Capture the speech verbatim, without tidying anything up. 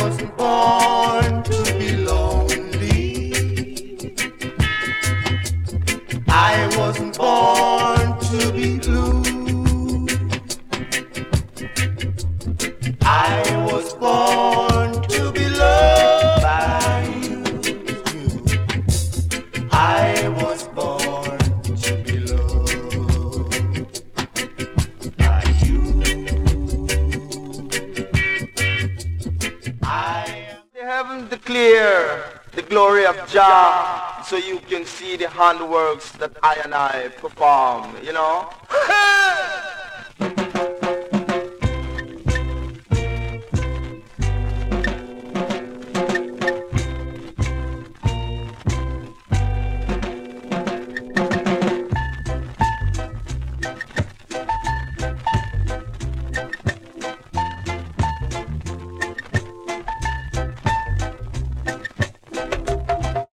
wasn't born to be lonely. I wasn't born to be blue. I was born to be loved by you. I was born to be loved by you. I am the heaven declare the glory of Jah, so you can see the handworks that I and I perform, you know.